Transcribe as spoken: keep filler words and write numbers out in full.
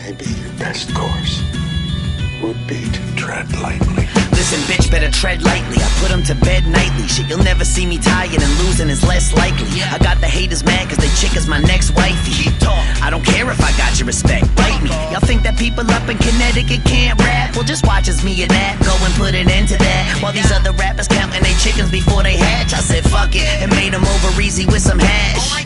Maybe your best course would be to tread lightly. Listen, bitch, better tread lightly. I put him to bed nightly. Shit, you'll never see me tired, and losing is less likely. I got the haters mad cause they chick is my next wifey. I don't care if I got your respect, bite me. Y'all think that people up in Connecticut can't rap? Well, just watch as me and that go and put an end to that. While these other rappers counting they chickens before they hatch, I said fuck it and made them over easy with some hash.